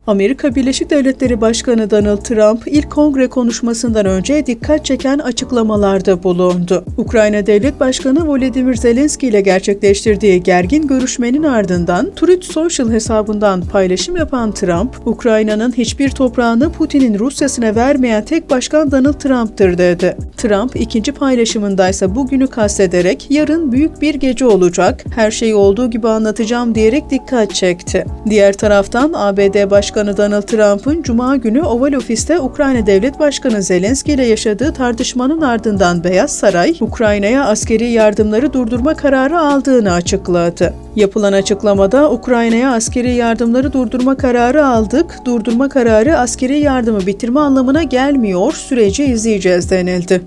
Amerika Birleşik Devletleri Başkanı Donald Trump ilk kongre konuşmasından önce dikkat çeken açıklamalarda bulundu. Ukrayna Devlet Başkanı Volodymyr Zelenskiy ile gerçekleştirdiği gergin görüşmenin ardından Truth Social hesabından paylaşım yapan Trump, Ukrayna'nın hiçbir toprağını Putin'in Rusya'sına vermeyen tek başkan Donald Trump'tır dedi. Trump ikinci paylaşımındaysa bugünü kastederek yarın büyük bir gece olacak, her şeyi olduğu gibi anlatacağım diyerek dikkat çekti. Diğer taraftan ABD Başkanı Donald Trump'ın Cuma günü Oval Ofis'te Ukrayna Devlet Başkanı Zelenskiy ile yaşadığı tartışmanın ardından Beyaz Saray, Ukrayna'ya askeri yardımları durdurma kararı aldığını açıkladı. Yapılan açıklamada Ukrayna'ya askeri yardımları durdurma kararı aldık, durdurma kararı askeri yardımı bitirme anlamına gelmiyor, süreci izleyeceğiz denildi.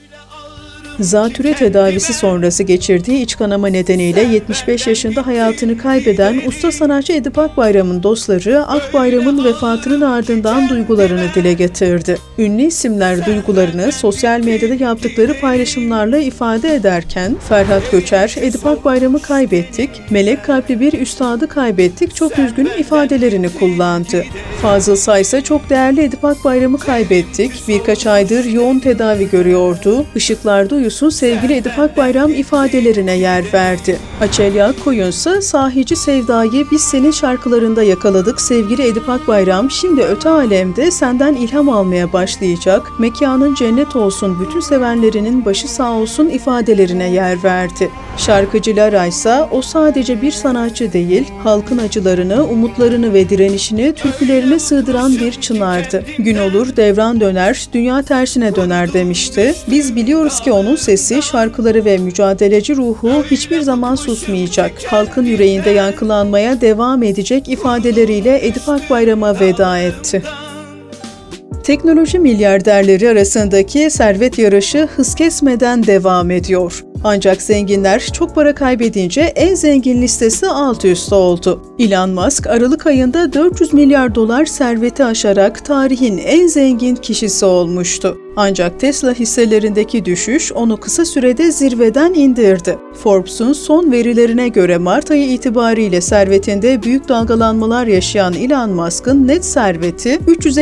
Zatürre tedavisi sonrası geçirdiği iç kanama nedeniyle 75 yaşında hayatını kaybeden usta sanatçı Edip Akbayram'ın dostları Akbayram'ın vefatının ardından duygularını dile getirdi. Ünlü isimler duygularını sosyal medyada yaptıkları paylaşımlarla ifade ederken Ferhat Göçer, Edip Akbayram'ı kaybettik, melek kalpli bir üstadı kaybettik, çok üzgünüm ifadelerini kullandı. Fazıl Say ise çok değerli Edip Akbayram'ı kaybettik, birkaç aydır yoğun tedavi görüyordu, ışıklarda uyusun sevgili Edip Akbayram ifadelerine yer verdi. Açelya Akkoyun ise sahici sevdayı biz senin şarkılarında yakaladık sevgili Edip Akbayram, şimdi öte alemde senden ilham almaya başlayacak, mekanın cennet olsun bütün sevenlerinin başı sağ olsun ifadelerine yer verdi. Şarkıcı Lara ise o sadece bir sanatçı değil, halkın acılarını, umutlarını ve direnişini türkülerine sığdıran bir çınardı. Gün olur devran döner, dünya tersine döner demişti. Biz biliyoruz ki onun sesi, şarkıları ve mücadeleci ruhu hiçbir zaman susmayacak. Halkın yüreğinde yankılanmaya devam edecek ifadeleriyle Edip Akbayram'a veda etti. Teknoloji milyarderleri arasındaki servet yarışı hız kesmeden devam ediyor. Ancak zenginler çok para kaybedince en zengin listesi alt üst oldu. Elon Musk Aralık ayında 400 milyar dolar serveti aşarak tarihin en zengin kişisi olmuştu. Ancak Tesla hisselerindeki düşüş onu kısa sürede zirveden indirdi. Forbes'un son verilerine göre Mart ayı itibariyle servetinde büyük dalgalanmalar yaşayan Elon Musk'ın net serveti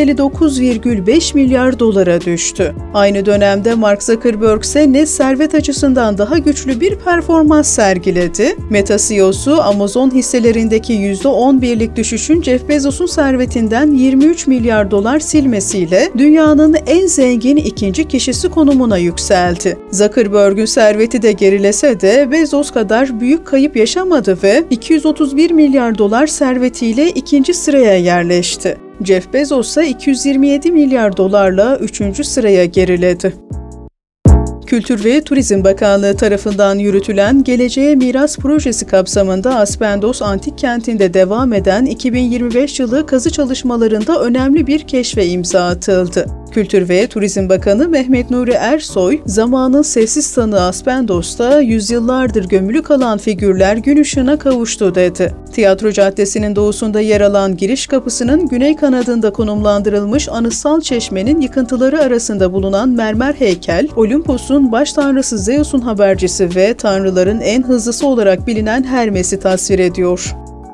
359,5 milyar dolara düştü. Aynı dönemde Mark Zuckerberg ise net servet açısından daha güçlü bir performans sergiledi. Meta CEO'su Amazon hisselerindeki %11'lik düşüşün Jeff Bezos'un servetinden 23 milyar dolar silmesiyle dünyanın en zengin ikinci kişisi konumuna yükseldi. Zuckerberg'ün serveti de gerilese de Bezos kadar büyük kayıp yaşamadı ve 231 milyar dolar servetiyle ikinci sıraya yerleşti. Jeff Bezos ise 227 milyar dolarla 3. sıraya geriledi. Kültür ve Turizm Bakanlığı tarafından yürütülen Geleceğe Miras projesi kapsamında Aspendos Antik Kenti'nde devam eden 2025 yılı kazı çalışmalarında önemli bir keşfe imza atıldı. Kültür ve Turizm Bakanı Mehmet Nuri Ersoy, zamanın sessiz tanığı Aspendos'ta yüzyıllardır gömülü kalan figürler gün ışığına kavuştu dedi. Tiyatro Caddesi'nin doğusunda yer alan giriş kapısının güney kanadında konumlandırılmış anıtsal çeşmenin yıkıntıları arasında bulunan mermer heykel, Olimpos'un baş tanrısı Zeus'un habercisi ve tanrıların en hızlısı olarak bilinen Hermes'i tasvir ediyor.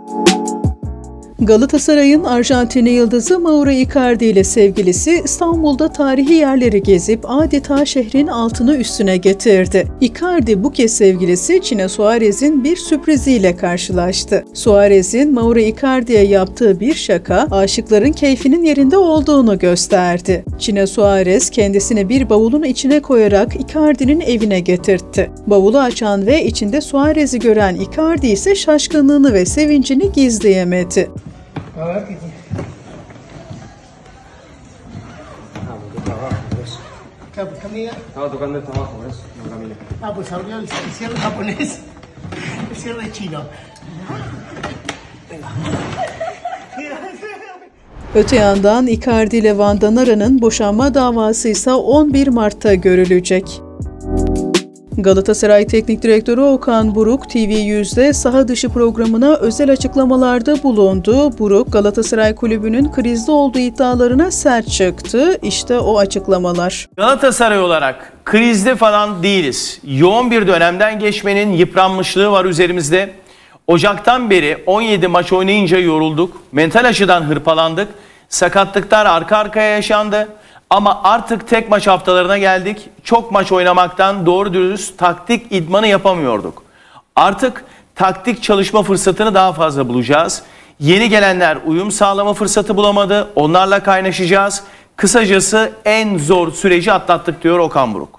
Galatasaray'ın Arjantinli yıldızı Mauro Icardi ile sevgilisi İstanbul'da tarihi yerleri gezip adeta şehrin altını üstüne getirdi. Icardi bu kez sevgilisi Chino Suarez'in bir sürpriziyle karşılaştı. Suarez'in Mauro Icardi'ye yaptığı bir şaka, aşıkların keyfinin yerinde olduğunu gösterdi. Chino Suarez kendisini bir bavulun içine koyarak Icardi'nin evine getirtti. Bavulu açan ve içinde Suarez'i gören Icardi ise şaşkınlığını ve sevincini gizleyemedi. A ver qué tiene. Claro, pues camina. Estaba tocando esto abajo, ¿ves? No camina. Ah, pues abrió el cierre japonés. El cierre chino. Öte yandan Icardi ile Vanda Nara'nın boşanma davası ise 11 Mart'ta görülecek. Galatasaray Teknik Direktörü Okan Buruk, TV100'de saha dışı programına özel açıklamalarda bulundu. Buruk, Galatasaray Kulübü'nün krizde olduğu iddialarına sert çıktı. İşte o açıklamalar. Galatasaray olarak krizde falan değiliz. Yoğun bir dönemden geçmenin yıpranmışlığı var üzerimizde. Ocaktan beri 17 maç oynayınca yorulduk. Mental açıdan hırpalandık. Sakatlıklar arka arkaya yaşandı. Ama artık tek maç haftalarına geldik. Çok maç oynamaktan doğru dürüst taktik idmanı yapamıyorduk. Artık taktik çalışma fırsatını daha fazla bulacağız. Yeni gelenler uyum sağlama fırsatı bulamadı. Onlarla kaynaşacağız. Kısacası en zor süreci atlattık diyor Okan Buruk.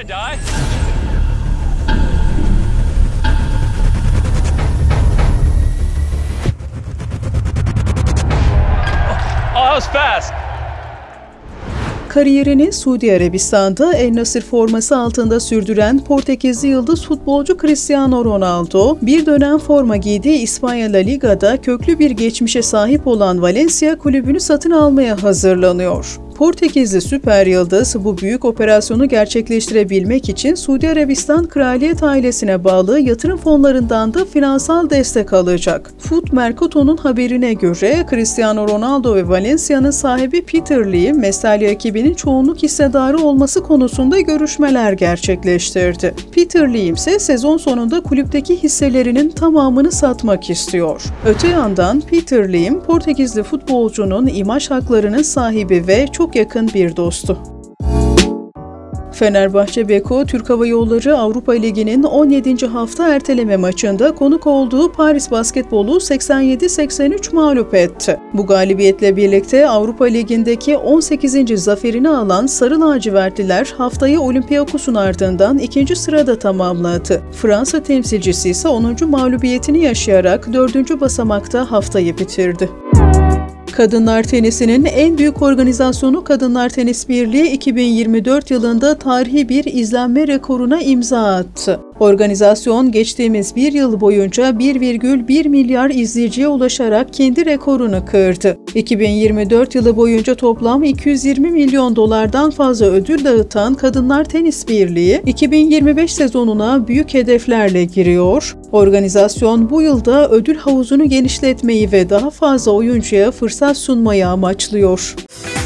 Kariyerini Suudi Arabistan'da El Nassr forması altında sürdüren Portekizli yıldız futbolcu Cristiano Ronaldo, bir dönem forma giydiği İspanya La Liga'da köklü bir geçmişe sahip olan Valencia kulübünü satın almaya hazırlanıyor. Portekizli süper yıldız bu büyük operasyonu gerçekleştirebilmek için Suudi Arabistan kraliyet ailesine bağlı yatırım fonlarından da finansal destek alacak. Foot Mercato'nun haberine göre Cristiano Ronaldo ve Valencia'nın sahibi Peter Lim, Mestalya ekibinin çoğunluk hissedarı olması konusunda görüşmeler gerçekleştirdi. Peter Lim ise sezon sonunda kulüpteki hisselerinin tamamını satmak istiyor. Öte yandan Peter Lim, Portekizli futbolcunun imaj haklarının sahibi ve çok yakın bir dostu. Fenerbahçe Beko, Türk Hava Yolları Avrupa Ligi'nin 17. hafta erteleme maçında konuk olduğu Paris Basketbol'u 87-83 mağlup etti. Bu galibiyetle birlikte Avrupa Ligi'ndeki 18. zaferini alan Sarı Lacivertliler haftayı Olympiakos'un ardından 2. sırada tamamladı. Fransa temsilcisi ise 10. mağlubiyetini yaşayarak 4. basamakta haftayı bitirdi. Kadınlar tenisinin en büyük organizasyonu Kadınlar Tenis Birliği 2024 yılında tarihi bir izlenme rekoruna imza attı. Organizasyon geçtiğimiz bir yıl boyunca 1,1 milyar izleyiciye ulaşarak kendi rekorunu kırdı. 2024 yılı boyunca toplam 220 milyon dolardan fazla ödül dağıtan Kadınlar Tenis Birliği 2025 sezonuna büyük hedeflerle giriyor. Organizasyon bu yılda ödül havuzunu genişletmeyi ve daha fazla oyuncuya fırsat sunmayı amaçlıyor.